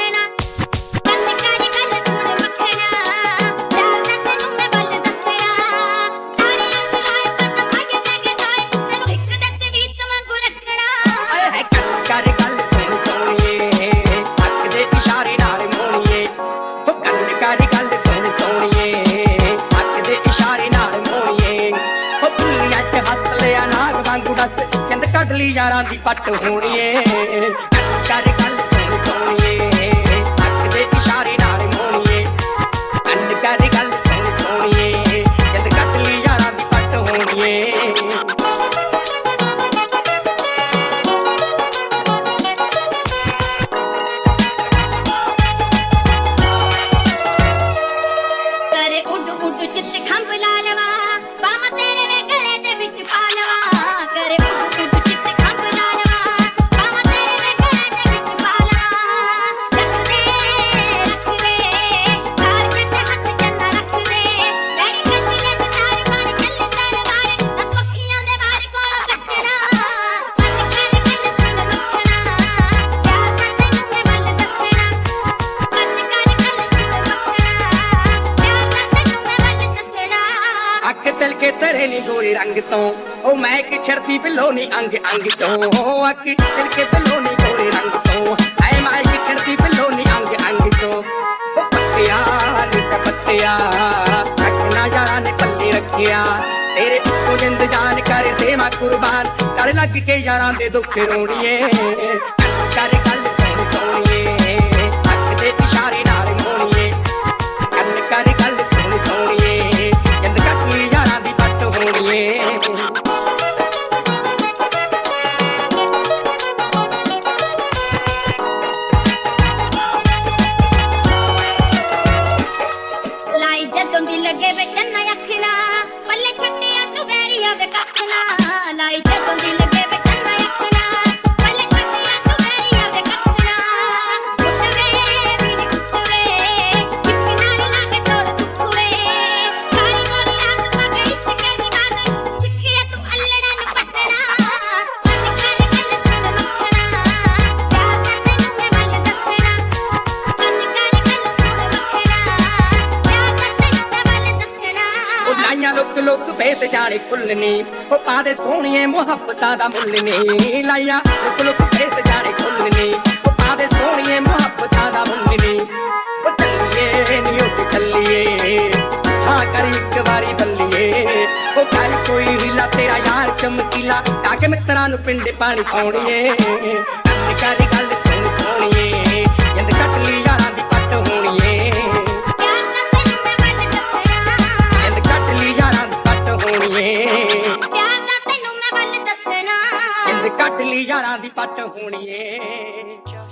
ਦੱਸਣਾ ਕੰਨ ਕਰ ਗੱਲ ਸੁਣ ਮੱਖਣਾ ਪਿਆਰ ਦਾ ਤੈਨੂੰ ਮੈਂ ਵੱਲ ਦੱਸਣਾ ਤਾਰਿਆਂ ਚ ਲਾਏ ਪੱਤ ਭਾਗੇ ਤੇ ਗਜਾਏ ਤੈਨੂੰ ਇੱਕ ਦੱਤ ਵਿੱਚ ਵਾਂਗੂ ਰੱਖਣਾ ਆਏ ਹੈ ਕੰਨ ਕਰ ਗੱਲ ਸੁਣ ਸੋਹਣੀਏ ਅੱਖ ਦੇ ਇਸ਼ਾਰੇ ਨਾਲ ਮੋਹਣੀਏ ਹੋ ਕੰਨ ਕਰ ਗੱਲ ਸੁਣ ਸੋਹਣੀਏ ਅੱਖ ਦੇ ਇਸ਼ਾਰੇ ਨਾਲ ਮੋਹਣੀਏ ਹੋ ਪੁੱਲੀਆਂ ਚ ਹੱਸ ਲਿਆ ਨਾਗ ਵਾਂਗੂ ਦੱਸ ਚੰਦ ਕੱਢ ਲਈ ਯਾਰਾਂ ਦੀ ਪੱਟ ਹੋਣੀਏ ਕੰਨ ਕਰ ਗੱਲ ਸੁਣ ਸੋਹਣੀਏ ਅੱਖ ਦੇ ਇਸ਼ਾਰੇ ਨਾਲ ਮੋਹਣੀਏ ਕੰਨ ਕਰ ਗੱਲ ਸੁਣ ਸੋਹਣੀਏ ਚੰਦ ਕੱਢ ਲਈ ਯਾਰਾਂ ਦੀ ਪੱਟ ਹੋਣੀਏ करे उड उड चित खंभ ला लवा पामा तेरे वे गले दे विच पा लवा करे उड उड चित खंभ ला लवा पामा तेरे वे गले दे विच पा लवा रख दे तार चित हाथ चन्ना रख दे बैणी कचले ते तार पानी चले तलवार ना पखियां दे वार कोल बचना कंन कर गल सुन मखना प्यार दा तैनू मैं वल दसना कंन कर गल सुन मखना प्यार दा तैनू मैं वल दसना ਅੱਖ ਤਿਲ ਕੇ ਤੇਰੇ ਨੀ ਗੋਰੇ ਰੰਗ ਤੋਂ ਉਹ ਮੈਂ ਕਿ ਛੜਦੀ ਬਿੱਲੋ ਨੀ ਅੰਗ ਅੰਗ ਤੋਂ ਅੱਖ ਤਿਲ ਕੇ ਬਿੱਲੋ ਨੀ ਗੋਰੇ ਰੰਗ ਤੋਂ ਐ ਮੈਂ ਕਿ ਛੜਦੀ ਬਿੱਲੋ ਨੀ ਅੰਗ ਅੰਗ ਤੋਂ ਉਹ ਪੱਤਿਆ ਨੀ ਤੇ ਪੱਤਿਆ ਅੱਖ ਨਾ ਯਾਰਾਂ ਨੇ ਪੱਲੇ ਰੱਖਿਆ ਤੇਰੇ ਪਿੱਛੋਂ ਜਿੰਦ ਜਾਨ ਕਰ ਦੇ ਮੈਂ ਕੁਰਬਾਨ ਕਰ ਲੱਗ ਕੇ ਯਾਰਾਂ ਦੇ ਦੁੱਖ ਰੋਣੀਏ ਕਰ ਗੱਲ ਸੁਣ ਸੋਹਣੀਏ ਅੱਖ ਦੇ ਇਸ਼ਾਰੇ ਨਾਲ ਮੋਹਣੀਏ ਕੰਨ ਕਰ ਗੱਲ ਸੁਣ ਸੋਹਣੀਏ ਜਿੰਦ ਕੱਟ ਲਈ ਯਾਰਾਂ ਦੀ ਪੱਟ ਹੋਣੀਏ लाई जदों दी लगे वे चन्ना अखना पल्ले छट्टिया तू गैरी आवे कखना लाई जदों दी लगे वे चन्ना अखना पल्ले छट्टिया तू गैरी आवे कखना उठवे बीड़ी उठवे किक नाल लाके तोड़ दुखवे काली मोली आग पके इसके दीवाने सिखिया तू अल्लड़ा नु पटना कंन कर गल सुन मखना प्यार दा तैनू मैं वल दसना कंन कर गल सुन मखना प्यार दा तैनू मैं वल दसना ਉਹ ਲਾਈਆਂ ਲੁੱਕ ਲੁੱਕ ਭੇਤ ਜਾਣੇ ਖੁੱਲਣੀ ਉਹ ਪਾਦੇ ਸੋਹਣੀਏ ਮੁਹੱਬਤਾਂ ਦਾ ਮੁੱਲ ਨਹੀਂ ਲਾਈਆਂ ਲੁੱਕ ਲੁੱਕ ਭੇਤ ਜਾਣੇ ਖੁੱਲਣੀ ਉਹ ਪਾਦੇ ਸੋਹਣੀਏ ਮੁਹੱਬਤਾਂ ਦਾ ਮੁੱਲ ਨਹੀਂ ਉਹ ਚੱਲੀਏ ਨੀ ਉੱਠ ਚੱਲੀਏ ਹਾਂ ਕਰ ਇੱਕ ਵਾਰੀ ਬੱਲੀਏ ਉਹ ਕਰ ਕੋਈ ਹੀਲਾ ਤੇਰਾ ਯਾਰ ਚਮਕੀਲਾ ਤਾਂ ਕਿ ਮਿੱਤਰਾਂ ਨੂੰ ਪਿੰਡੇ ਪਾਣੀ ਪਾਉਣੀਏ ਕੰਨ ਕਰ ਗੱਲ ਸੁਣ ਸੋਹਣੀਏ ਜਿੰਦ ਕੱਟ ਲਈ ਯਾਰਾਂ ਦੀ ਪੱਟ ਹੋਣੀਏ प्यार दा तैनू मैं वल दसना ਜਿੰਦ ਕੱਟ ਲਈ ਯਾਰਾਂ ਦੀ ਪੱਟ ਹੋਣੀਏ प्यार दा तैनू मैं वल दसना ਜਿੰਦ ਕੱਟ ਲਈ ਯਾਰਾਂ ਦੀ ਪੱਟ ਹੋਣੀਏ